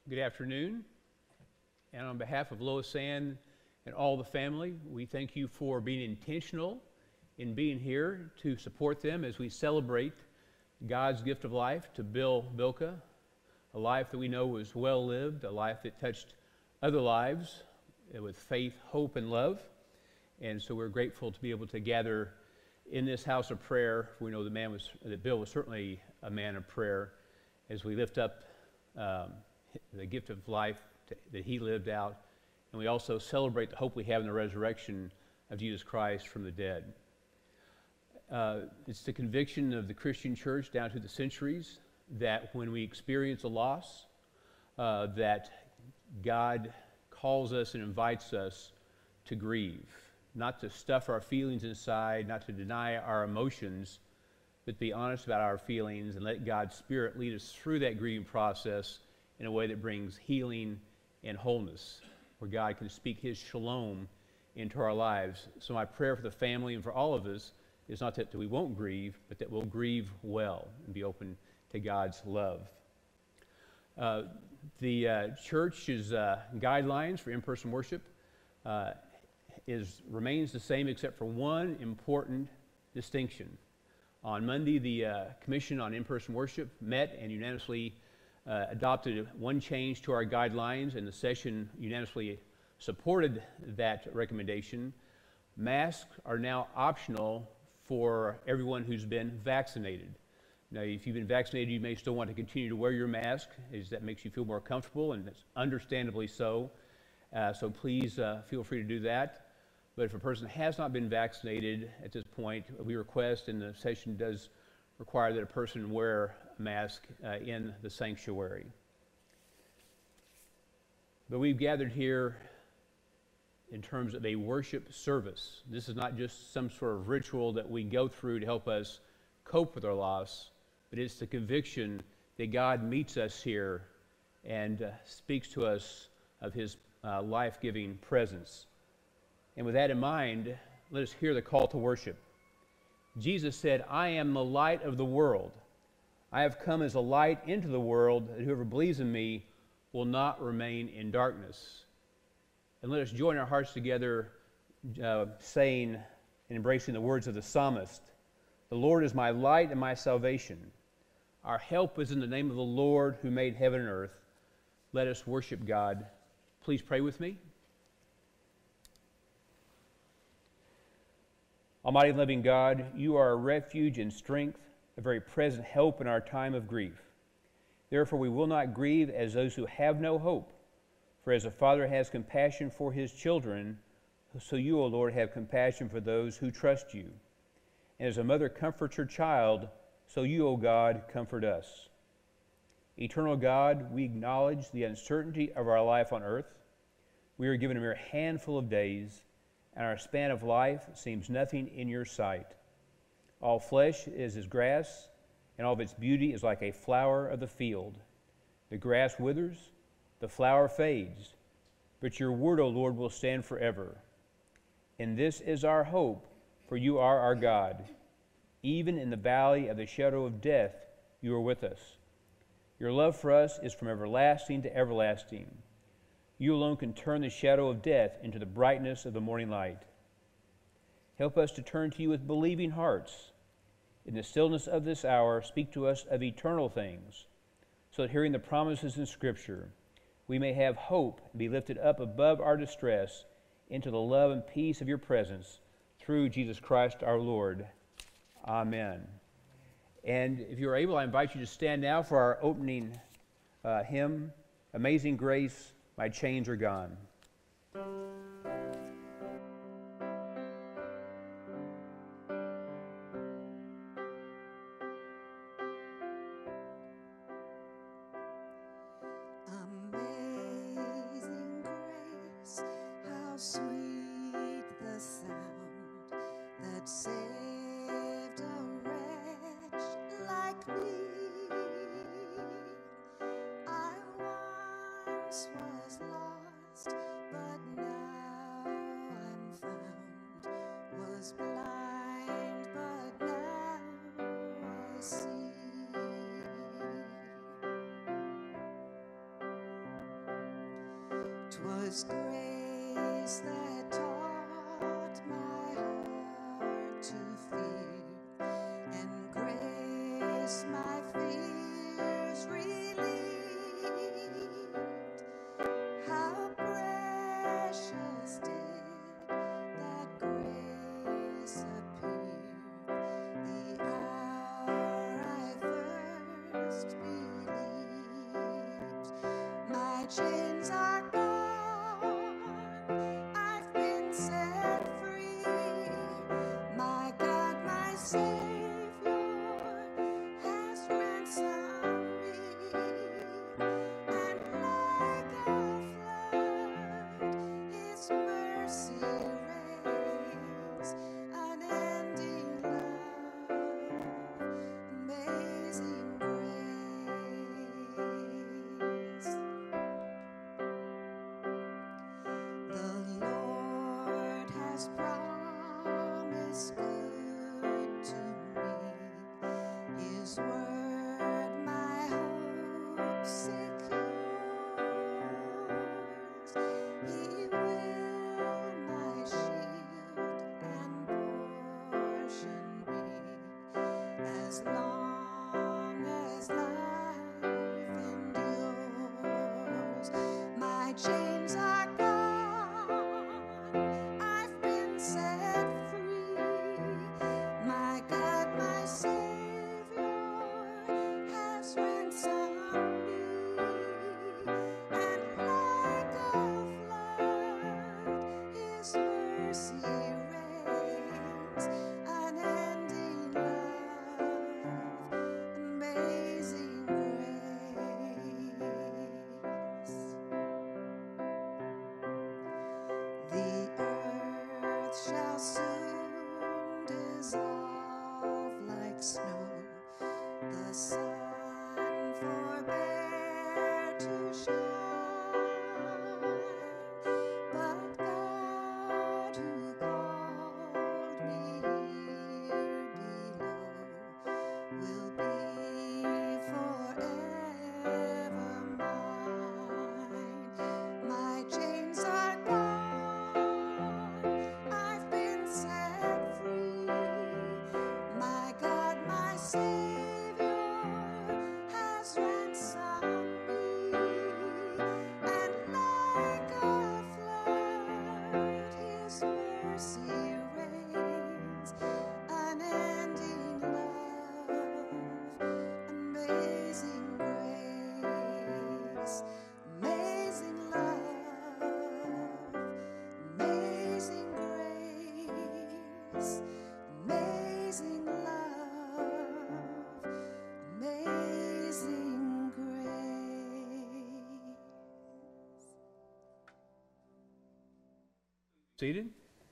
Good afternoon. And on behalf of Lois Ann and all the family, we thank you for being intentional in being here to support them as we celebrate God's gift of life to Bill Bilka, a life that we know was well lived, a life that touched other lives with faith, hope, and love. And so we're grateful to be able to gather in this house of prayer. We know that Bill was certainly a man of prayer as we lift up the gift of life that he lived out. And we also celebrate the hope we have in the resurrection of Jesus Christ from the dead. It's the conviction of the Christian church down through the centuries that when we experience a loss, that God calls us and invites us to grieve, not to stuff our feelings inside, not to deny our emotions, but be honest about our feelings and let God's Spirit lead us through that grieving process in a way that brings healing and wholeness, where God can speak His shalom into our lives. So my prayer for the family and for all of us is not that we won't grieve, but that we'll grieve well and be open to God's love. The church's guidelines for in-person worship remains the same except for one important distinction. On Monday, the Commission on In-Person Worship met and unanimously adopted one change to our guidelines, and the session unanimously supported that recommendation. Masks are now optional for everyone who's been vaccinated. Now, if you've been vaccinated, you may still want to continue to wear your mask, as that makes you feel more comfortable, and it's understandably so. So please feel free to do that. But if a person has not been vaccinated at this point, we request, and the session does require, that a person wear a mask in the sanctuary. But we've gathered here in terms of a worship service. This is not just some sort of ritual that we go through to help us cope with our loss, but it's the conviction that God meets us here and speaks to us of His life-giving presence. And with that in mind, let us hear the call to worship. Jesus said, "I am the light of the world. I have come as a light into the world, that whoever believes in me will not remain in darkness." And let us join our hearts together saying and embracing the words of the psalmist, "The Lord is my light and my salvation. Our help is in the name of the Lord who made heaven and earth." Let us worship God. Please pray with me. Almighty and living God, you are a refuge and strength, a very present help in our time of grief. Therefore we will not grieve as those who have no hope. For as a father has compassion for his children, so you, O Lord, have compassion for those who trust you. And as a mother comforts her child, so you, O God, comfort us. Eternal God, we acknowledge the uncertainty of our life on earth. We are given a mere handful of days, and our span of life seems nothing in your sight. All flesh is as grass, and all of its beauty is like a flower of the field. The grass withers, the flower fades, but your word, O Lord, will stand forever. And this is our hope, for you are our God. Even in the valley of the shadow of death, you are with us. Your love for us is from everlasting to everlasting. You alone can turn the shadow of death into the brightness of the morning light. Help us to turn to you with believing hearts. In the stillness of this hour, speak to us of eternal things, so that hearing the promises in Scripture, we may have hope and be lifted up above our distress into the love and peace of your presence through Jesus Christ our Lord. Amen. And if you are able, I invite you to stand now for our opening hymn, Amazing Grace, My Chains Are Gone. Amazing grace, how sweet the sound that saved a wretch like me. I once was lost, but now I'm found, was blind, but now I see. love's grace that taught my heart to fear, and grace my fears relieved. How precious did that grace appear the hour I first believed. My chains are gone, I've been set free. My God, my Savior, has ransomed me. And like a flood, His mercy reigns, unending love, amazing grace. The Lord has promised good to me. His word my hope secures. He will my shield and portion be, as long as life endures. My chains are gone, I've been set free. My God, my Savior, has ransomed me. And like a flood, His mercy reigns, unending love, amazing grace. The earth shall soon dissolve like snow, the sun forbear to shine, but God who called me here below will be forever mine. My chains are gone, I've been set free. My God, my Savior, has ransomed me. And like a flood, His mercy reigns, unending love, amazing grace, amazing love, amazing grace, amazing love, amazing grace. Seated?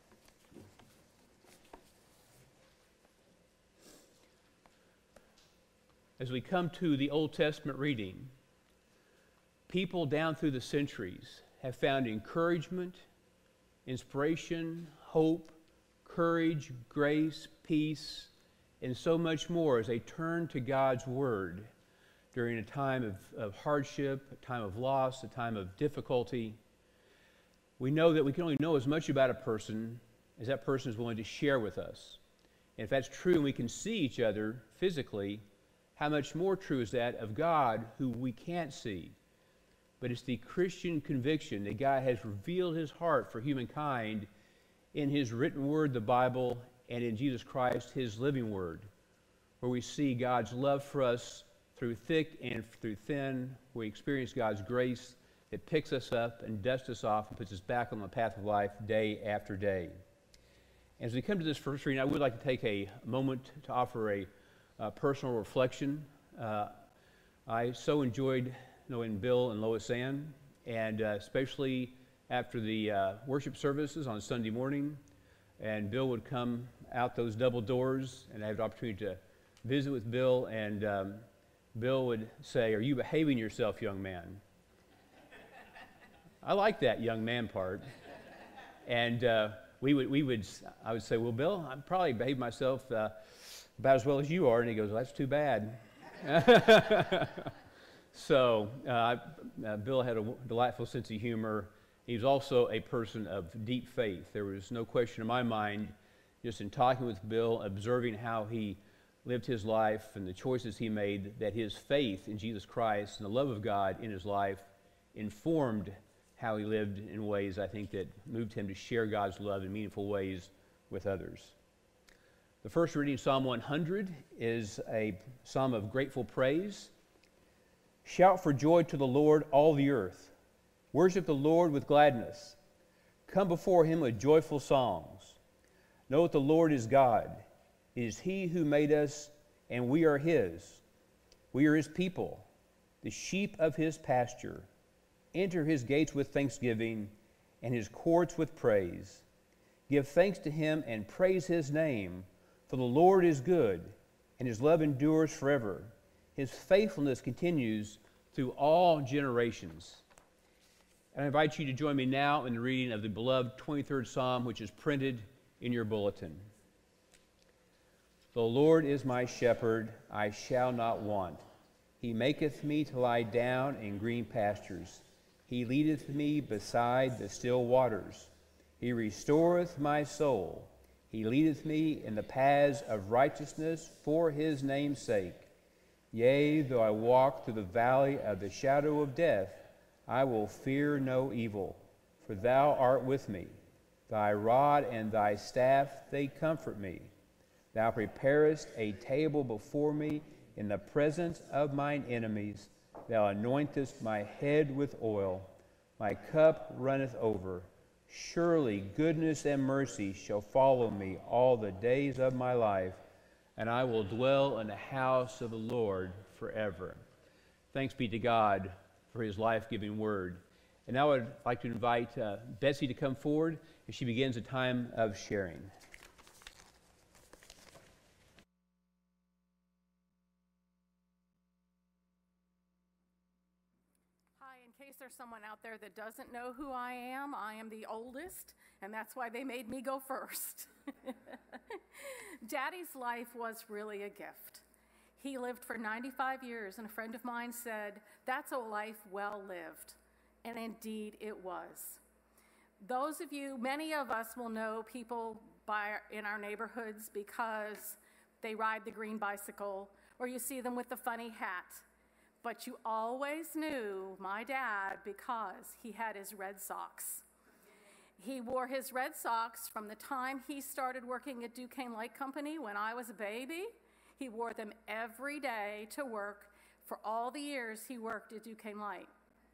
As we come to the Old Testament reading, people down through the centuries have found encouragement, inspiration, hope, courage, grace, peace, and so much more as they turn to God's Word during a time of hardship, a time of loss, a time of difficulty. We know that we can only know as much about a person as that person is willing to share with us. And if that's true and we can see each other physically, how much more true is that of God, who we can't see? But it's the Christian conviction that God has revealed His heart for humankind in His written word, the Bible, and in Jesus Christ, His living word, where we see God's love for us through thick and through thin, where we experience God's grace that picks us up and dusts us off and puts us back on the path of life day after day. As we come to this first reading, I would like to take a moment to offer a personal reflection. I so enjoyed knowing Bill and Lois Ann, and especially after the worship services on Sunday morning, and Bill would come out those double doors, and I had the opportunity to visit with Bill, and Bill would say, "Are you behaving yourself, young man?" I like that young man part. And I would say, "Well, Bill, I probably behave myself about as well as you are." And he goes, "Well, that's too bad." So Bill had a delightful sense of humor, He was also a person of deep faith. There was no question in my mind, just in talking with Bill, observing how he lived his life and the choices he made, that his faith in Jesus Christ and the love of God in his life informed how he lived in ways, I think, that moved him to share God's love in meaningful ways with others. The first reading, Psalm 100, is a psalm of grateful praise. Shout for joy to the Lord, all the earth. Worship the Lord with gladness. Come before him with joyful songs. Know that the Lord is God. It is he who made us, and we are his. We are his people, the sheep of his pasture. Enter his gates with thanksgiving and his courts with praise. Give thanks to him and praise his name, for the Lord is good, and his love endures forever. His faithfulness continues through all generations. And I invite you to join me now in the reading of the beloved 23rd Psalm, which is printed in your bulletin. The Lord is my shepherd, I shall not want. He maketh me to lie down in green pastures. He leadeth me beside the still waters. He restoreth my soul. He leadeth me in the paths of righteousness for his name's sake. Yea, though I walk through the valley of the shadow of death, I will fear no evil, for thou art with me. Thy rod and thy staff, they comfort me. Thou preparest a table before me in the presence of mine enemies. Thou anointest my head with oil. My cup runneth over. Surely goodness and mercy shall follow me all the days of my life, and I will dwell in the house of the Lord forever. Thanks be to God for his life-giving word. And now I'd like to invite Betsy to come forward as she begins a time of sharing. In case there's someone out there that doesn't know who I am the oldest, and that's why they made me go first. Daddy's life was really a gift. He lived for 95 years, and a friend of mine said, "That's a life well lived." And indeed it was. Those of you, many of us will know people in our neighborhoods because they ride the green bicycle, or you see them with the funny hat. But you always knew my dad because he had his red socks. He wore his red socks from the time he started working at Duquesne Light Company when I was a baby. He wore them every day to work for all the years he worked at Duquesne Light.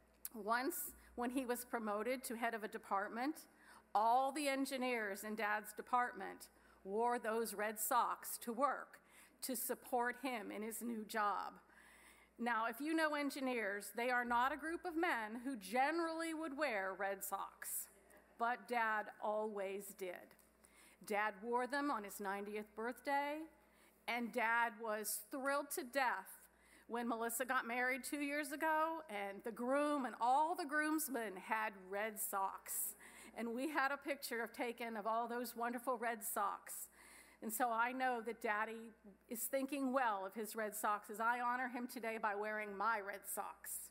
Once, when he was promoted to head of a department, all the engineers in Dad's department wore those red socks to work to support him in his new job. Now, if you know engineers, they are not a group of men who generally would wear red socks, but Dad always did. Dad wore them on his 90th birthday, and Dad was thrilled to death when Melissa got married 2 years ago, and the groom and all the groomsmen had red socks. And we had a picture taken of all those wonderful red socks. And so I know that Daddy is thinking well of his red socks as I honor him today by wearing my red socks.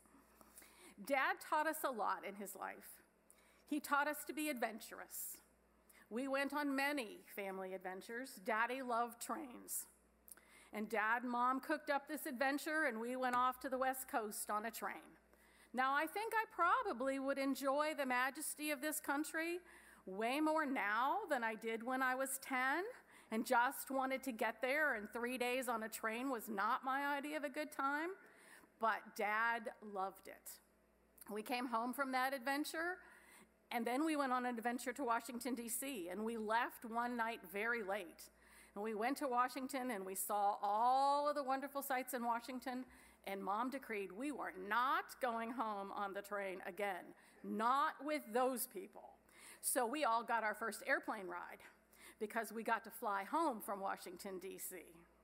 Dad taught us a lot in his life. He taught us to be adventurous. We went on many family adventures. Daddy loved trains. And Dad and Mom cooked up this adventure, and we went off to the West Coast on a train. Now, I think I probably would enjoy the majesty of this country way more now than I did when I was 10 and just wanted to get there, and 3 days on a train was not my idea of a good time, but Dad loved it. We came home from that adventure, and then we went on an adventure to Washington, D.C., and we left one night very late. And we went to Washington, and we saw all of the wonderful sights in Washington, and Mom decreed we were not going home on the train again, not with those people. So we all got our first airplane ride because we got to fly home from Washington, D.C.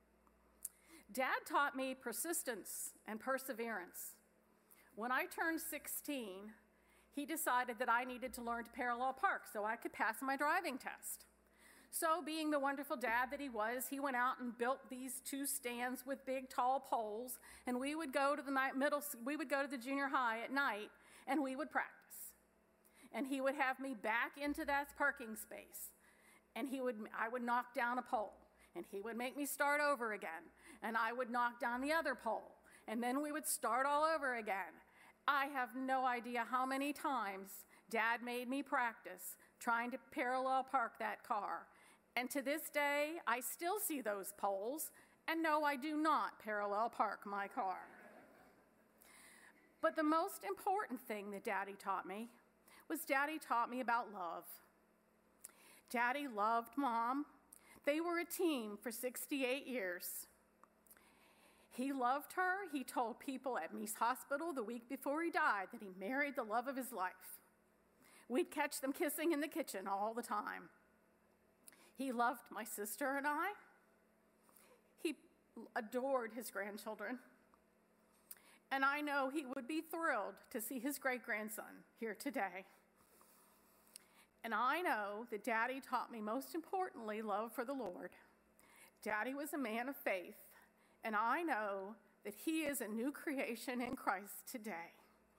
Dad taught me persistence and perseverance. When I turned 16, he decided that I needed to learn to parallel park so I could pass my driving test. So, being the wonderful dad that he was, he went out and built these 2 stands with big, tall poles, and we would go to the junior high at night, and we would practice. and he would have me back into that parking space, and I would knock down a pole, and he would make me start over again, and I would knock down the other pole, and then we would start all over again. I have no idea how many times Dad made me practice trying to parallel park that car. And to this day, I still see those poles, and no, I do not parallel park my car. But the most important thing that Daddy taught me was Daddy taught me about love. Daddy loved Mom. They were a team for 68 years. He loved her. He told people at Meese Hospital the week before he died that he married the love of his life. We'd catch them kissing in the kitchen all the time. He loved my sister and I. He adored his grandchildren. And I know he would be thrilled to see his great-grandson here today. And I know that Daddy taught me, most importantly, love for the Lord. Daddy was a man of faith, and I know that he is a new creation in Christ today.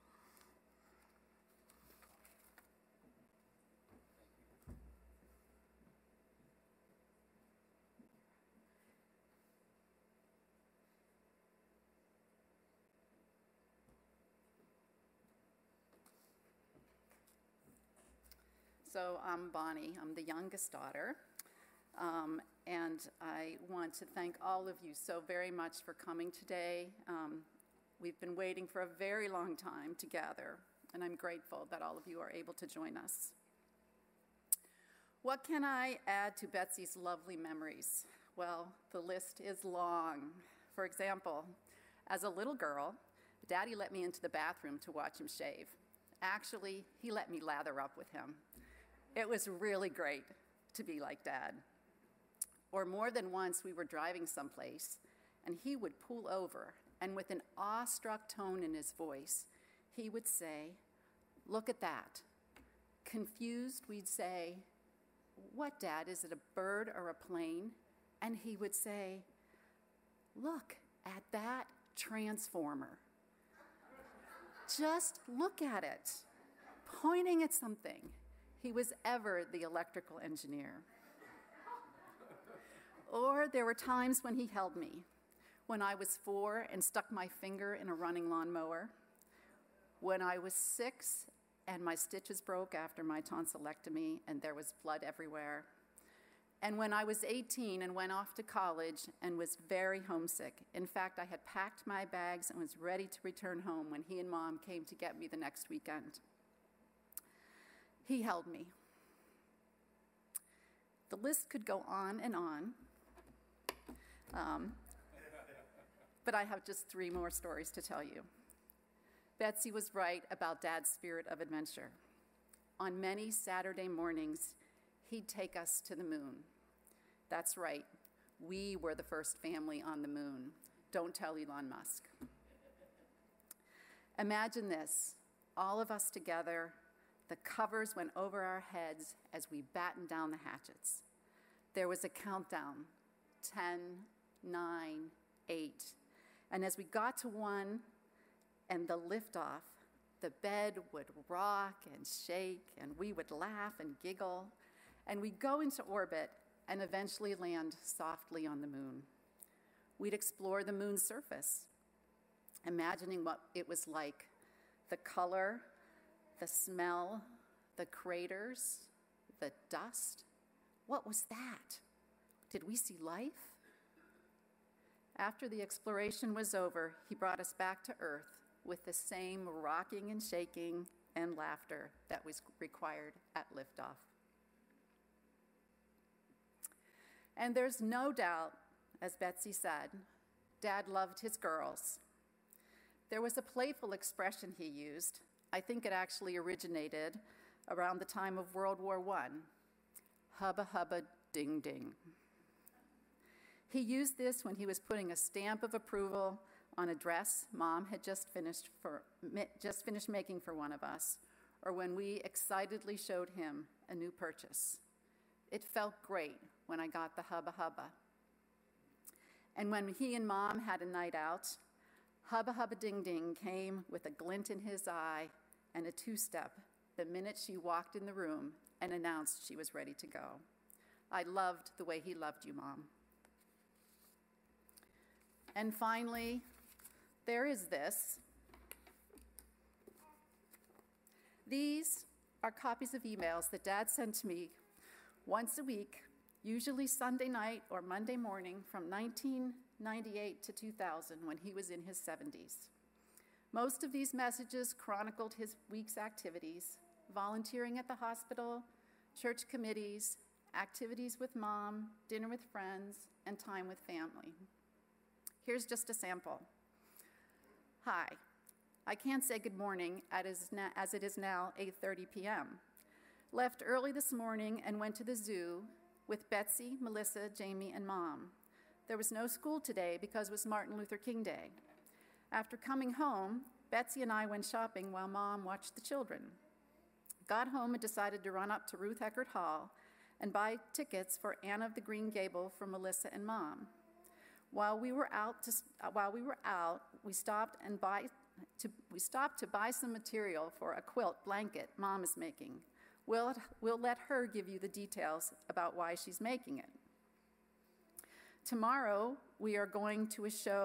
So I'm Bonnie. I'm the youngest daughter. And I want to thank all of you so very much for coming today. We've been waiting for a very long time to gather, and I'm grateful that all of you are able to join us. What can I add to Betsy's lovely memories? Well, the list is long. For example, as a little girl, Daddy let me into the bathroom to watch him shave. Actually, he let me lather up with him. It was really great to be like Dad. Or more than once, we were driving someplace, and he would pull over, and with an awestruck tone in his voice, he would say, "Look at that." Confused, we'd say, "What, Dad, is it a bird or a plane?" And he would say, "Look at that transformer. Just look at it," pointing at something. He was ever the electrical engineer. Or there were times when he held me, when I was 4 and stuck my finger in a running lawnmower, when I was 6 and my stitches broke after my tonsillectomy and there was blood everywhere, and when I was 18 and went off to college and was very homesick. In fact, I had packed my bags and was ready to return home when he and Mom came to get me the next weekend. He held me. The list could go on and on, but I have just 3 more stories to tell you. Betsy was right about Dad's spirit of adventure. On many Saturday mornings, he'd take us to the moon. That's right, we were the first family on the moon. Don't tell Elon Musk. Imagine this, all of us together. The covers went over our heads as we battened down the hatchets. There was a countdown, 10, 9, 8. And as we got to 1 and the liftoff, the bed would rock and shake, and we would laugh and giggle, and we'd go into orbit and eventually land softly on the moon. We'd explore the moon's surface, imagining what it was like, the color, the smell, the craters, the dust. What was that? Did we see life? After the exploration was over, he brought us back to Earth with the same rocking and shaking and laughter that was required at liftoff. And there's no doubt, as Betsy said, Dad loved his girls. There was a playful expression he used. I think it actually originated around the time of World War I. Hubba hubba ding ding. He used this when he was putting a stamp of approval on a dress Mom had just finished making for one of us, or when we excitedly showed him a new purchase. It felt great when I got the hubba hubba. And when he and Mom had a night out, hubba hubba ding ding came with a glint in his eye and a 2-step the minute she walked in the room and announced she was ready to go. I loved the way he loved you, Mom. And finally, there is this. These are copies of emails that Dad sent to me once a week, usually Sunday night or Monday morning from 1998 to 2000 when he was in his 70s. Most of these messages chronicled his week's activities, volunteering at the hospital, church committees, activities with Mom, dinner with friends, and time with family. Here's just a sample. Hi, I can't say good morning as it is now 8:30 p.m. Left early this morning and went to the zoo with Betsy, Melissa, Jamie, and Mom. There was no school today because it was Martin Luther King Day. After coming home, Betsy and I went shopping while Mom watched the children. Got home and decided to run up to Ruth Eckerd Hall and buy tickets for Anne of the Green Gable for Melissa and Mom. While we were out, we stopped to buy some material for a quilt blanket Mom is making. We'll let her give you the details about why she's making it. Tomorrow, we are going to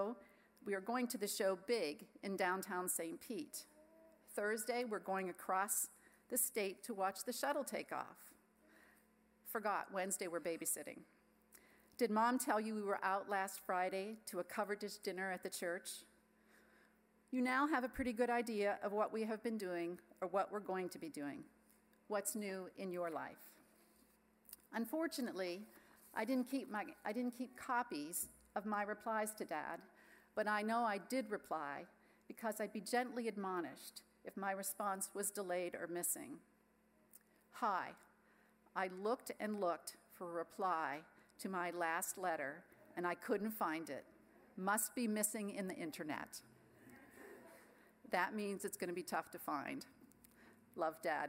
the show Big in downtown St. Pete. Thursday, we're going across the state to watch the shuttle take off. Forgot, Wednesday we're babysitting. Did Mom tell you we were out last Friday to a covered dish dinner at the church? You now have a pretty good idea of what we have been doing or what we're going to be doing. What's new in your life? Unfortunately, I didn't keep copies of my replies to Dad, but I know I did reply because I'd be gently admonished if my response was delayed or missing. Hi, I looked and looked for a reply to my last letter, and I couldn't find it. Must be missing in the internet. That means it's going to be tough to find. Love, Dad.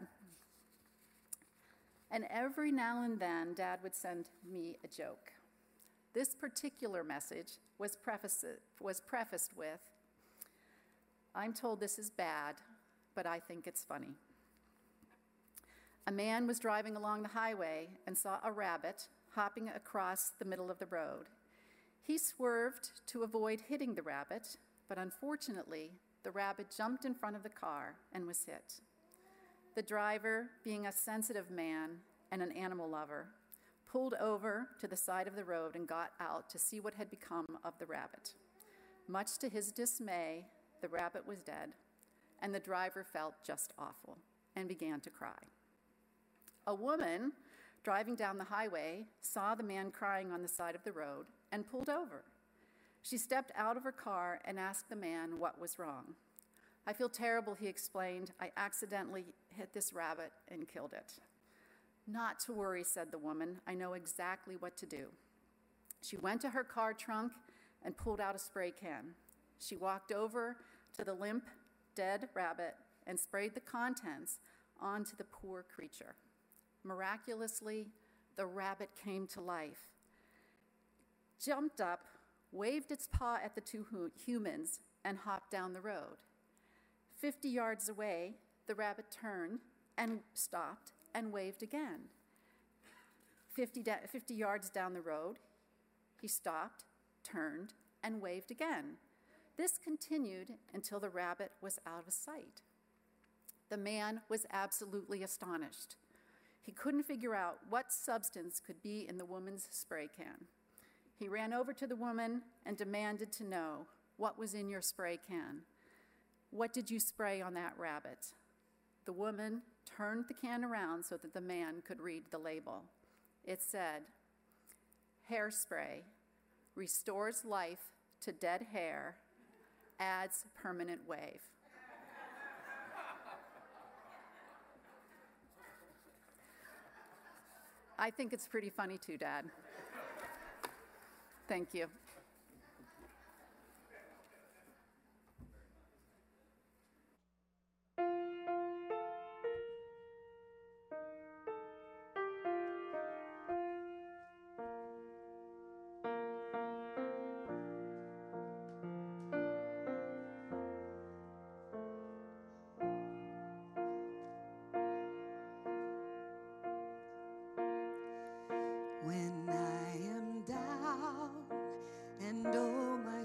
And every now and then, Dad would send me a joke. This particular message was prefaced with, I'm told this is bad, but I think it's funny. A man was driving along the highway and saw a rabbit hopping across the middle of the road. He swerved to avoid hitting the rabbit, but unfortunately, the rabbit jumped in front of the car and was hit. The driver, being a sensitive man and an animal lover, pulled over to the side of the road and got out to see what had become of the rabbit. Much to his dismay, the rabbit was dead, and the driver felt just awful and began to cry. A woman driving down the highway saw the man crying on the side of the road and pulled over. She stepped out of her car and asked the man what was wrong. I feel terrible, he explained. I accidentally hit this rabbit and killed it. Not to worry, said the woman. I know exactly what to do. She went to her car trunk and pulled out a spray can. She walked over to the limp, dead rabbit and sprayed the contents onto the poor creature. Miraculously, the rabbit came to life, jumped up, waved its paw at the two humans, and hopped down the road. 50 yards away, the rabbit turned and stopped and waved again. 50 yards down the road, he stopped, turned, and waved again. This continued until the rabbit was out of sight. The man was absolutely astonished. He couldn't figure out what substance could be in the woman's spray can. He ran over to the woman and demanded to know, what was in your spray can? What did you spray on that rabbit? The woman turned the can around so that the man could read the label. It said, hairspray, restores life to dead hair, adds permanent wave. I think it's pretty funny too, Dad. Thank you.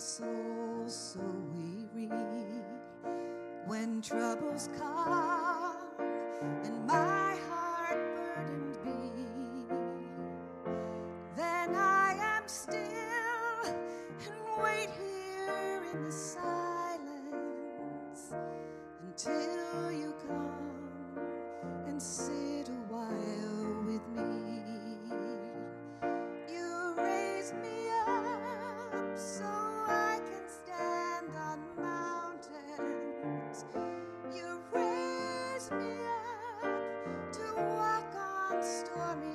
soul so weary, when troubles come and my heart burdened be, then I am still and wait here in the silence until you come and sit a while with me. You raise me up so I can stand on mountains. You raise me up to walk on stormy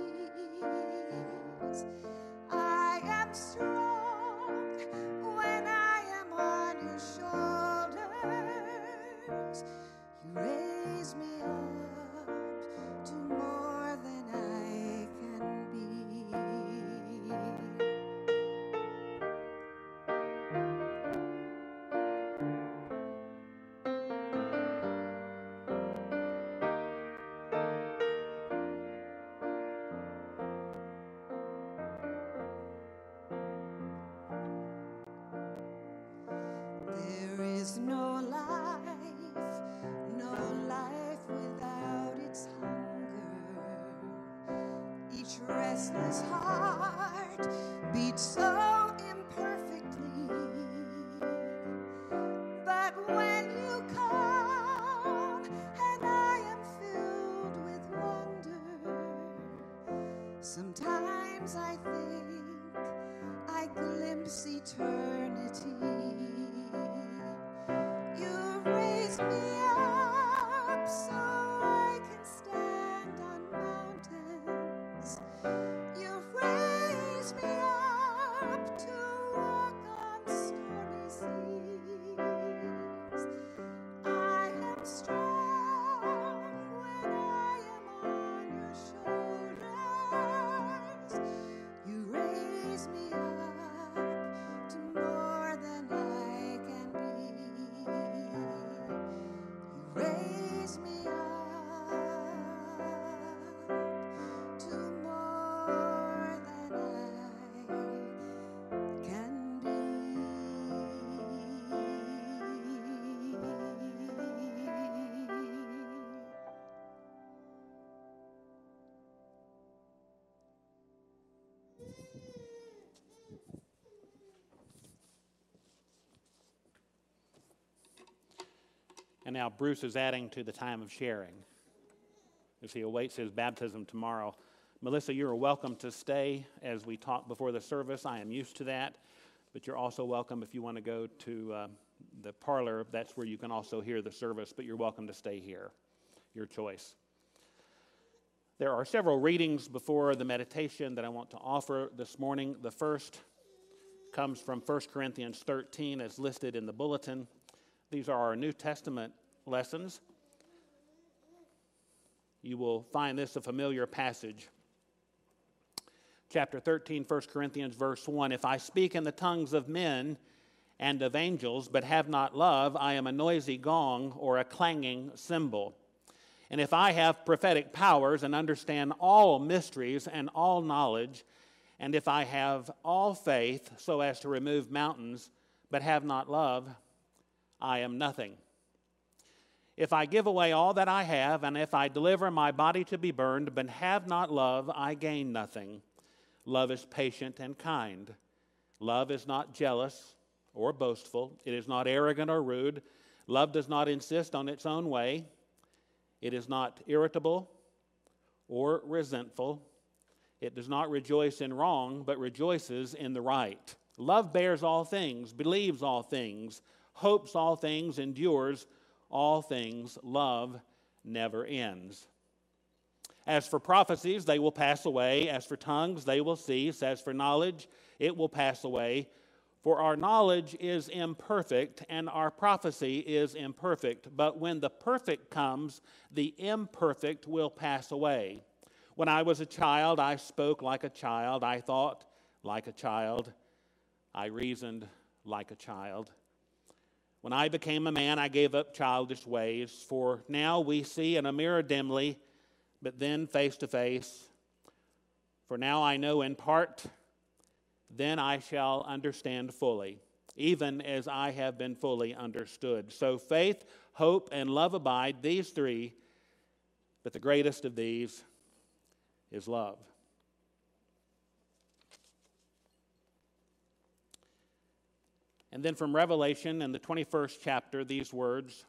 seas. I am strong when I am on your shoulders. You raise me up to more than I can be. There is no life without its hunger. Each restless heart beats so imperfectly. But when you come and I am filled with wonder, sometimes I think I glimpse eternity. You raise me up so I can stand on mountains. You raise me up to walk on stormy seas. I am strong when I am on your shoulders. You raise me up to more than I can be. You raise me up to more than I can be. And now Bruce is adding to the time of sharing as he awaits his baptism tomorrow. Melissa, you are welcome to stay as we talk before the service. I am used to that, but you're also welcome if you want to go to the parlor. That's where you can also hear the service, but you're welcome to stay here. Your choice. There are several readings before the meditation that I want to offer this morning. The first comes from 1 Corinthians 13 as listed in the bulletin. These are our New Testament lessons. You will find this a familiar passage. Chapter 13, 1 Corinthians, verse 1. If I speak in the tongues of men and of angels, but have not love, I am a noisy gong or a clanging cymbal. And if I have prophetic powers and understand all mysteries and all knowledge, and if I have all faith so as to remove mountains, but have not love, I am nothing. If I give away all that I have, and if I deliver my body to be burned, but have not love, I gain nothing. Love is patient and kind. Love is not jealous or boastful. It is not arrogant or rude. Love does not insist on its own way. It is not irritable or resentful. It does not rejoice in wrong, but rejoices in the right. Love bears all things, believes all things, hopes all things, endures all things. Love never ends. As for prophecies, they will pass away. As for tongues, they will cease. As for knowledge, it will pass away. For our knowledge is imperfect, and our prophecy is imperfect. But when the perfect comes, the imperfect will pass away. When I was a child, I spoke like a child. I thought like a child. I reasoned like a child. When I became a man, I gave up childish ways. For now we see in a mirror dimly, but then face to face. For now I know in part, then I shall understand fully, even as I have been fully understood. So faith, hope, and love abide, these three, but the greatest of these is love. And then from Revelation in the 21st chapter, these words,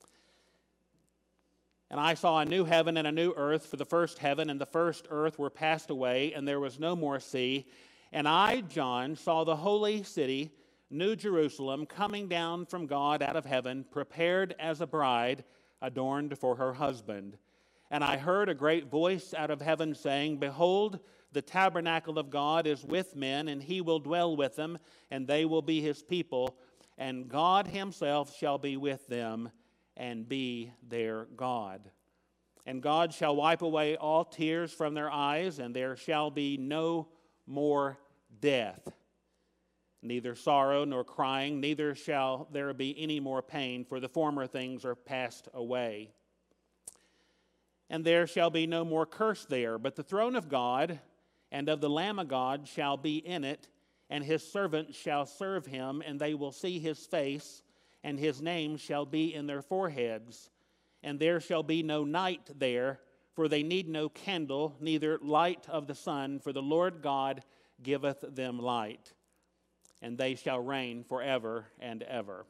"And I saw a new heaven and a new earth, for the first heaven and the first earth were passed away, and there was no more sea. And I, John, saw the holy city, New Jerusalem, coming down from God out of heaven, prepared as a bride adorned for her husband. And I heard a great voice out of heaven saying, Behold, the tabernacle of God is with men, and he will dwell with them, and they will be his people, and God himself shall be with them and be their God. And God shall wipe away all tears from their eyes, and there shall be no more death, neither sorrow nor crying, neither shall there be any more pain, for the former things are passed away. And there shall be no more curse there, but the throne of God and of the Lamb of God shall be in it, and his servants shall serve him, and they will see his face, and his name shall be in their foreheads. And there shall be no night there, for they need no candle, neither light of the sun, for the Lord God giveth them light. And they shall reign forever and ever."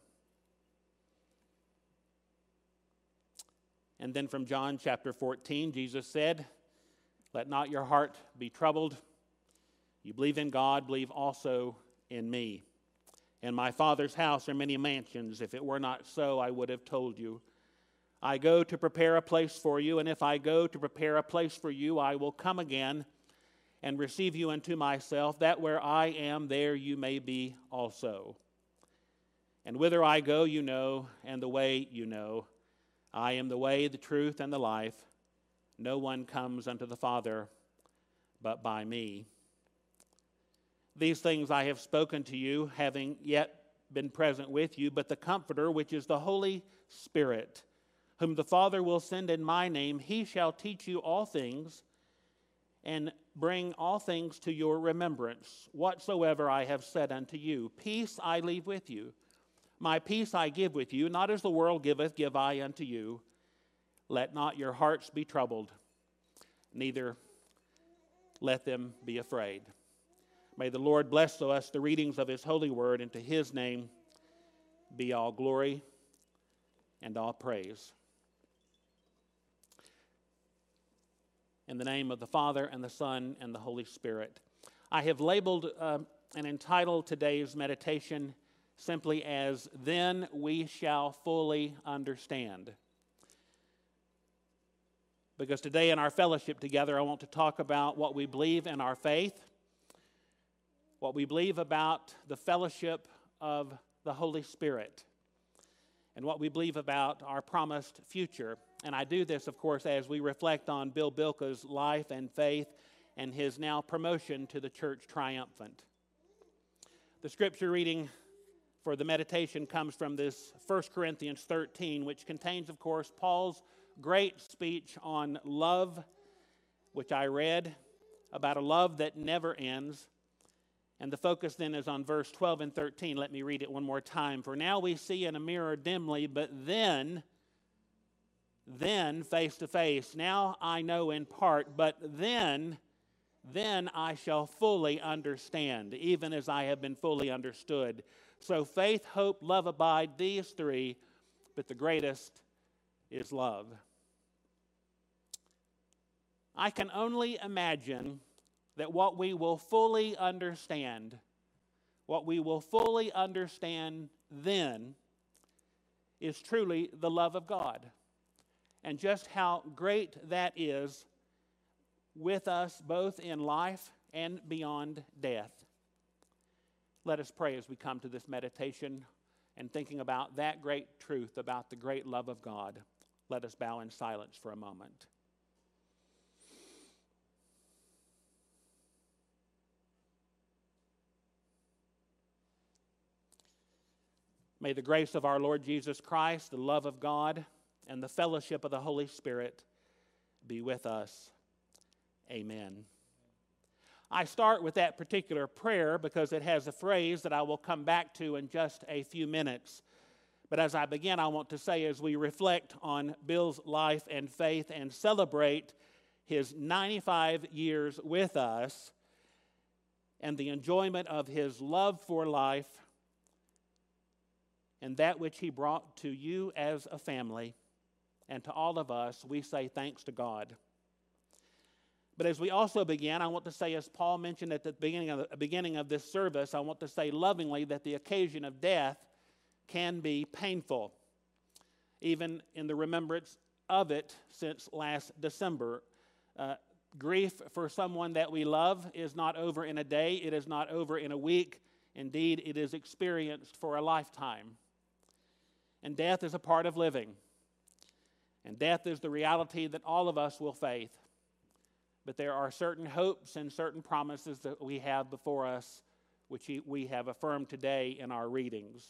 And then from John chapter 14, Jesus said, "Let not your heart be troubled. You believe in God, believe also in me. In my Father's house are many mansions. If it were not so, I would have told you. I go to prepare a place for you, and if I go to prepare a place for you, I will come again and receive you unto myself, that where I am, there you may be also. And whither I go, you know, and the way you know. I am the way, the truth, and the life. No one comes unto the Father but by me. These things I have spoken to you, having yet been present with you, but the Comforter, which is the Holy Spirit, whom the Father will send in my name, he shall teach you all things, and bring all things to your remembrance, whatsoever I have said unto you. Peace I leave with you. My peace I give with you, not as the world giveth, give I unto you. Let not your hearts be troubled, neither let them be afraid." May the Lord bless to us the readings of his holy word, and to his name be all glory and all praise. In the name of the Father, and the Son, and the Holy Spirit. I have labeled and entitled today's meditation simply as, "Then we shall fully understand." Because today in our fellowship together, I want to talk about what we believe in our faith, what we believe about the fellowship of the Holy Spirit, and what we believe about our promised future. And I do this, of course, as we reflect on Bill Bilka's life and faith and his now promotion to the church triumphant. The scripture reading for the meditation comes from this 1 Corinthians 13, which contains, of course, Paul's great speech on love, which I read, about a love that never ends. And the focus then is on verse 12 and 13. Let me read it one more time. "For now we see in a mirror dimly, but then face to face. Now I know in part, but then I shall fully understand, even as I have been fully understood. So faith, hope, love abide, these three, but the greatest is love." I can only imagine that what we will fully understand then is truly the love of God, and just how great that is with us both in life and beyond death. Let us pray as we come to this meditation and thinking about that great truth about the great love of God. Let us bow in silence for a moment. May the grace of our Lord Jesus Christ, the love of God, and the fellowship of the Holy Spirit be with us. Amen. I start with that particular prayer because it has a phrase that I will come back to in just a few minutes. But as I begin, I want to say, as we reflect on Bill's life and faith and celebrate his 95 years with us and the enjoyment of his love for life and that which he brought to you as a family and to all of us, we say thanks to God. But as we also begin, I want to say, as Paul mentioned at the beginning of this service, I want to say lovingly that the occasion of death can be painful, even in the remembrance of it since last December. Grief for someone that we love is not over in a day. It is not over in a week. Indeed, it is experienced for a lifetime. And death is a part of living. And death is the reality that all of us will face. But there are certain hopes and certain promises that we have before us, which we have affirmed today in our readings.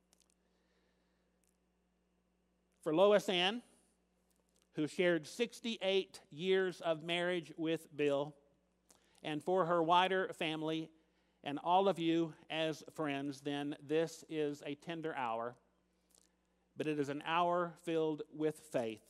For Lois Ann, who shared 68 years of marriage with Bill, and for her wider family and all of you as friends, then this is a tender hour, but it is an hour filled with faith.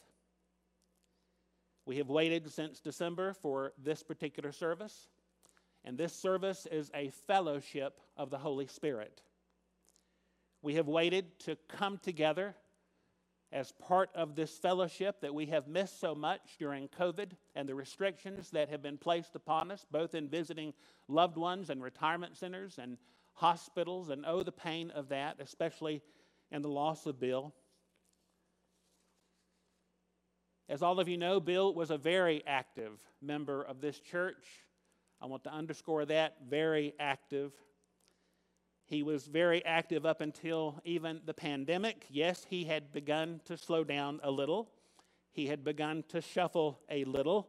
We have waited since December for this particular service, and this service is a fellowship of the Holy Spirit. We have waited to come together as part of this fellowship that we have missed so much during COVID and the restrictions that have been placed upon us, both in visiting loved ones and retirement centers and hospitals, and oh, the pain of that, especially in the loss of Bill. As all of you know, Bill was a very active member of this church. I want to underscore that, very active. He was very active up until even the pandemic. Yes, he had begun to slow down a little. He had begun to shuffle a little.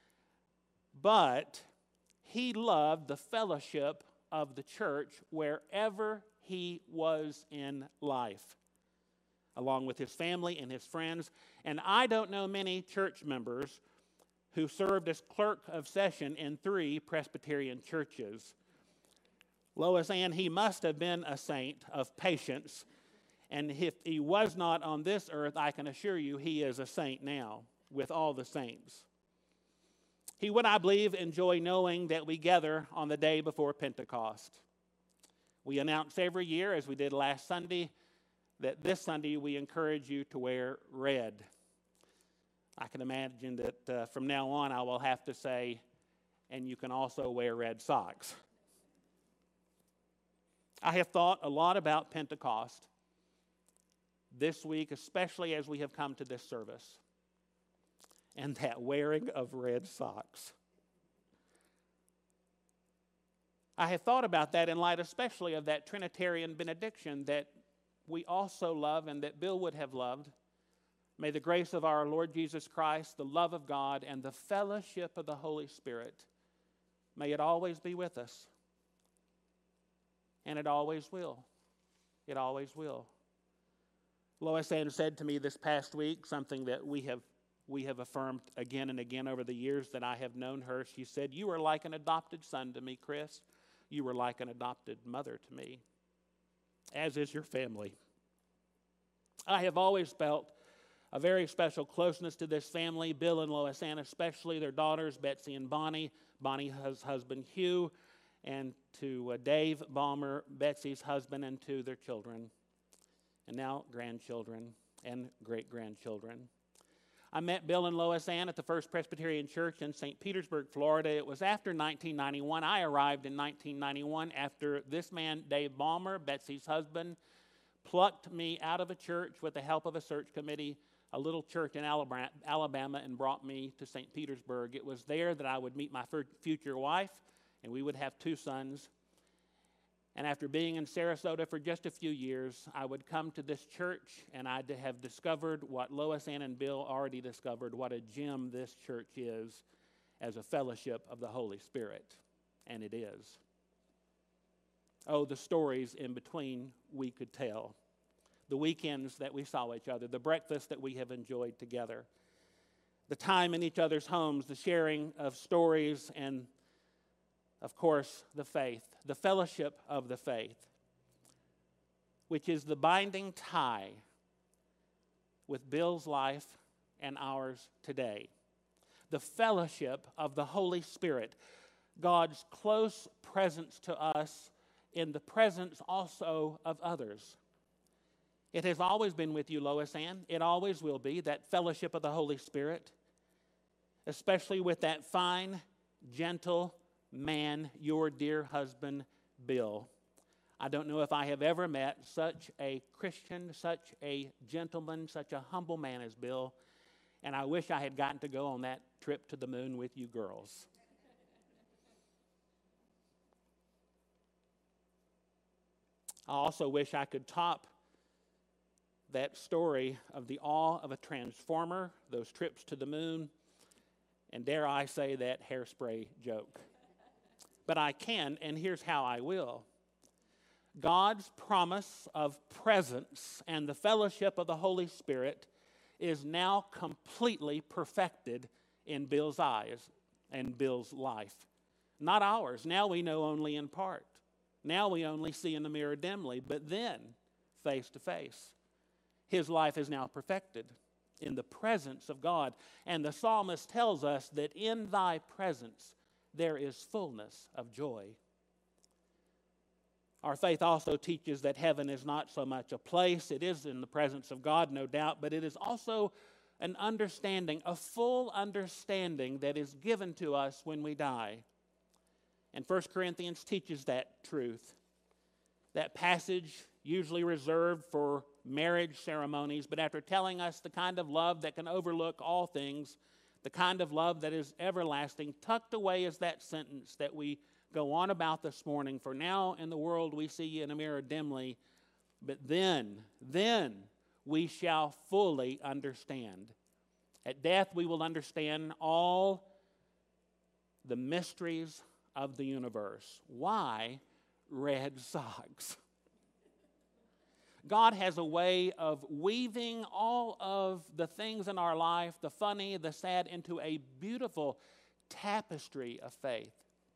But he loved the fellowship of the church wherever he was in life, along with his family and his friends. And I don't know many church members who served as clerk of session in 3 Presbyterian churches. Lois Ann, he must have been a saint of patience. And if he was not on this earth, I can assure you he is a saint now with all the saints. He would, I believe, enjoy knowing that we gather on the day before Pentecost. We announce every year, as we did last Sunday, that this Sunday we encourage you to wear red. I can imagine that from now on I will have to say, and you can also wear red socks. I have thought a lot about Pentecost this week, especially as we have come to this service, and that wearing of red socks. I have thought about that in light especially of that Trinitarian benediction that we also love and that Bill would have loved. May the grace of our Lord Jesus Christ, the love of God, and the fellowship of the Holy Spirit, may it always be with us. And it always will. It always will. Lois Ann said to me this past week something that we have affirmed again and again over the years that I have known her. She said, "You are like an adopted son to me, Chris. You were like an adopted mother to me, as is your family." I have always felt a very special closeness to this family, Bill and Lois Ann especially, their daughters, Betsy and Bonnie, Bonnie's husband, Hugh, and to Dave Balmer, Betsy's husband, and to their children, and now grandchildren and great-grandchildren. I met Bill and Lois Ann at the First Presbyterian Church in St. Petersburg, Florida. It was after 1991. I arrived in 1991 after this man, Dave Balmer, Betsy's husband, plucked me out of a church with the help of a search committee, a little church in Alabama, and brought me to St. Petersburg. It was there that I would meet my future wife, and we would have 2 sons. And after being in Sarasota for just a few years, I would come to this church, and I'd have discovered what Lois Ann and Bill already discovered, what a gem this church is as a fellowship of the Holy Spirit. And it is. Oh, the stories in between we could tell. The weekends that we saw each other, the breakfast that we have enjoyed together, the time in each other's homes, the sharing of stories and of course, the faith, the fellowship of the faith, which is the binding tie with Bill's life and ours today. The fellowship of the Holy Spirit, God's close presence to us in the presence also of others. It has always been with you, Lois Ann. It always will be, that fellowship of the Holy Spirit, especially with that fine, gentle man, your dear husband, Bill. I don't know if I have ever met such a Christian, such a gentleman, such a humble man as Bill, and I wish I had gotten to go on that trip to the moon with you girls. I also wish I could top that story of the awe of a transformer, those trips to the moon, and dare I say that hairspray joke. But I can, and here's how I will. God's promise of presence and the fellowship of the Holy Spirit is now completely perfected in Bill's eyes and Bill's life. Not ours. Now we know only in part. Now we only see in the mirror dimly, but then face to face. His life is now perfected in the presence of God. And the psalmist tells us that in thy presence there is fullness of joy. Our faith also teaches that heaven is not so much a place. It is in the presence of God, no doubt, but it is also an understanding, a full understanding that is given to us when we die. And 1 Corinthians teaches that truth. That passage, usually reserved for marriage ceremonies, but after telling us the kind of love that can overlook all things, the kind of love that is everlasting, tucked away is that sentence that we go on about this morning. For now in the world we see in a mirror dimly, but then we shall fully understand. At death we will understand all the mysteries of the universe. Why red socks? God has a way of weaving all of the things in our life, the funny, the sad, into a beautiful tapestry of faith.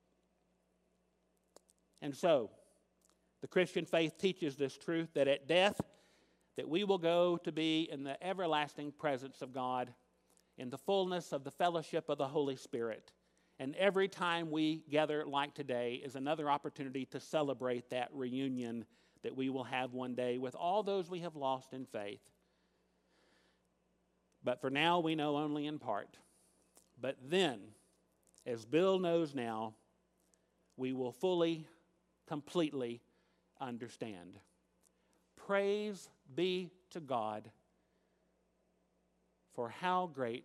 And so, the Christian faith teaches this truth, that at death, that we will go to be in the everlasting presence of God, in the fullness of the fellowship of the Holy Spirit. And every time we gather like today is another opportunity to celebrate that reunion that we will have one day with all those we have lost in faith. But for now, we know only in part. But then, as Bill knows now, we will fully, completely understand. Praise be to God for how great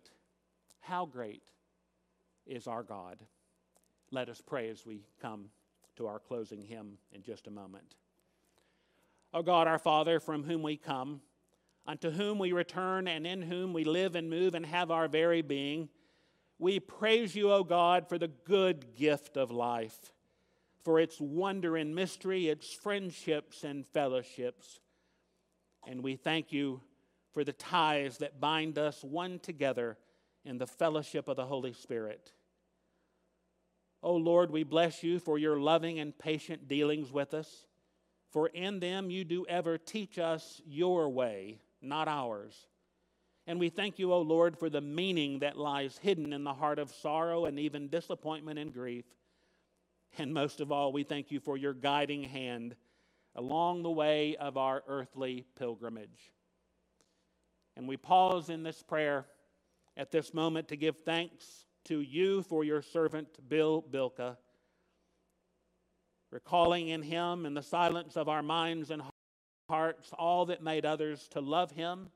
is our God. Let us pray as we come to our closing hymn in just a moment. O God, our Father, from whom we come, unto whom we return, and in whom we live and move and have our very being, we praise you, O God, for the good gift of life, for its wonder and mystery, its friendships and fellowships. And we thank you for the ties that bind us one together in the fellowship of the Holy Spirit. O Lord, we bless you for your loving and patient dealings with us. For in them you do ever teach us your way, not ours. And we thank you, O Lord, for the meaning that lies hidden in the heart of sorrow and even disappointment and grief. And most of all, we thank you for your guiding hand along the way of our earthly pilgrimage. And we pause in this prayer at this moment to give thanks to you for your servant, Bill Bilka, recalling in him, in the silence of our minds and hearts, all that made others to love him.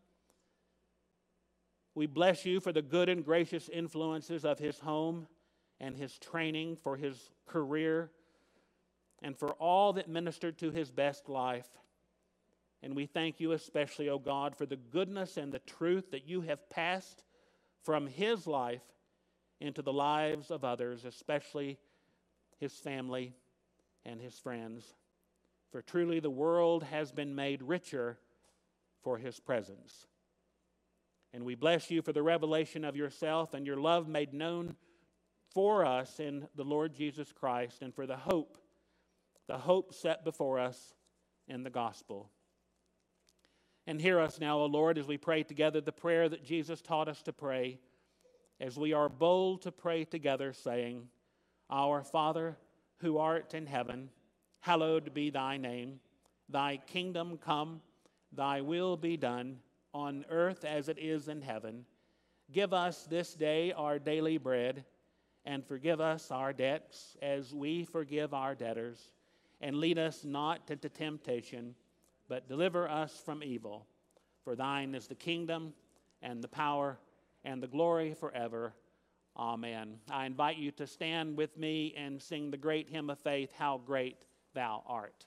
We bless you for the good and gracious influences of his home and his training, for his career, and for all that ministered to his best life. And we thank you especially, O God, for the goodness and the truth that you have passed from his life into the lives of others, especially his family and his friends. For truly the world has been made richer for his presence. And we bless you for the revelation of yourself and your love made known for us in the Lord Jesus Christ and for the hope set before us in the gospel. And hear us now, O Lord, as we pray together the prayer that Jesus taught us to pray, as we are bold to pray together, saying, Our Father, who art in heaven, hallowed be thy name. Thy kingdom come, thy will be done, on earth as it is in heaven. Give us this day our daily bread, and forgive us our debts as we forgive our debtors. And lead us not into temptation, but deliver us from evil. For thine is the kingdom, and the power, and the glory forever. Amen. I invite you to stand with me and sing the great hymn of faith, How Great Thou Art.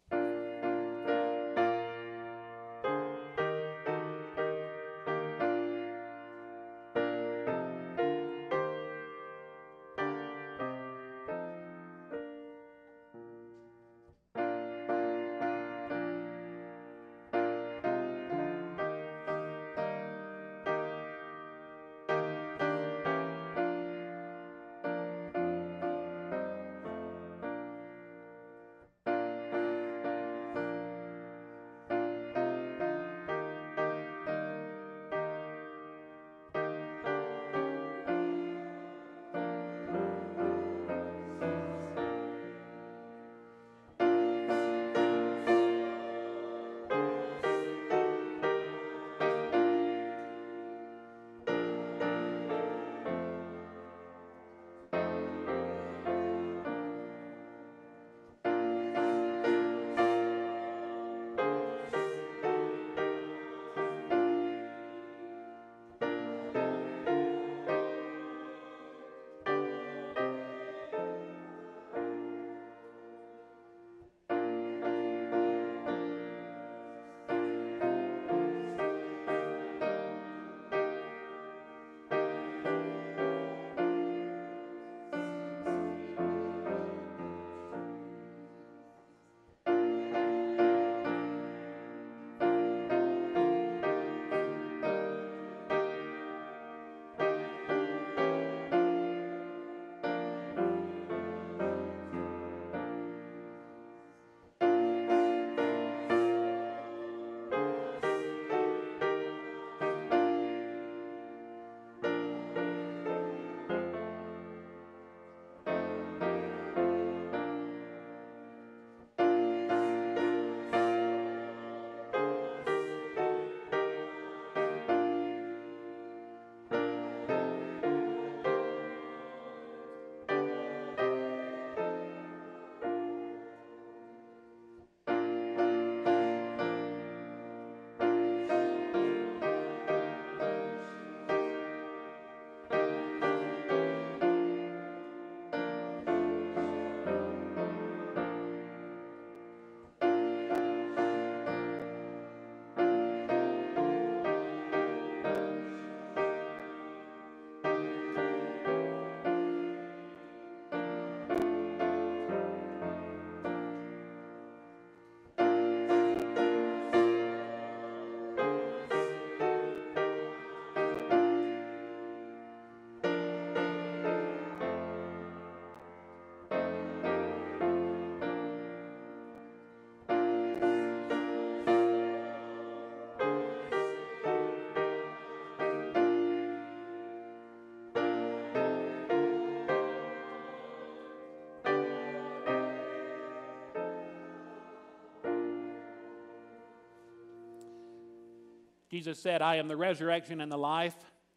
Jesus said, I am the resurrection and the life.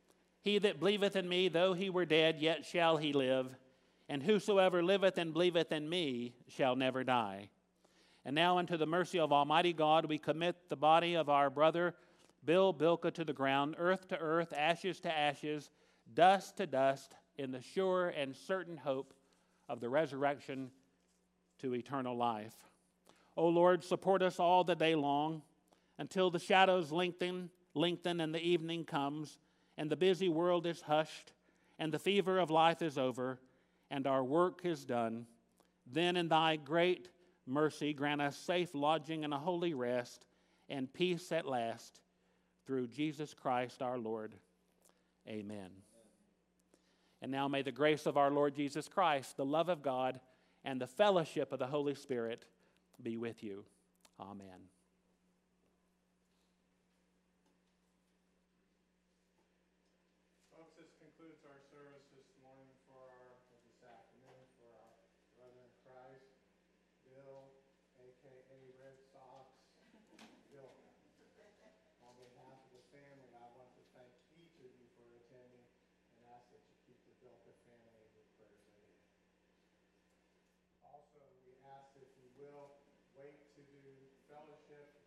He that believeth in me, though he were dead, yet shall he live. And whosoever liveth and believeth in me shall never die. And now unto the mercy of Almighty God we commit the body of our brother Bill Bilka to the ground, earth to earth, ashes to ashes, dust to dust, in the sure and certain hope of the resurrection to eternal life. O Lord, support us all the day long, until the shadows lengthen and the evening comes, and the busy world is hushed, and the fever of life is over, and our work is done. Then in thy great mercy grant us safe lodging and a holy rest, and peace at last, through Jesus Christ our Lord. Amen. And now may the grace of our Lord Jesus Christ, the love of God, and the fellowship of the Holy Spirit be with you. Amen. Folks, this concludes our service this morning this afternoon for our brother in Christ, Bill, a.k.a. Red Sox. Bill, on behalf of the family, I want to thank each of you for attending and ask that you keep the Bilka family in your prayers ahead. Also, we ask, if you will, wait to do fellowship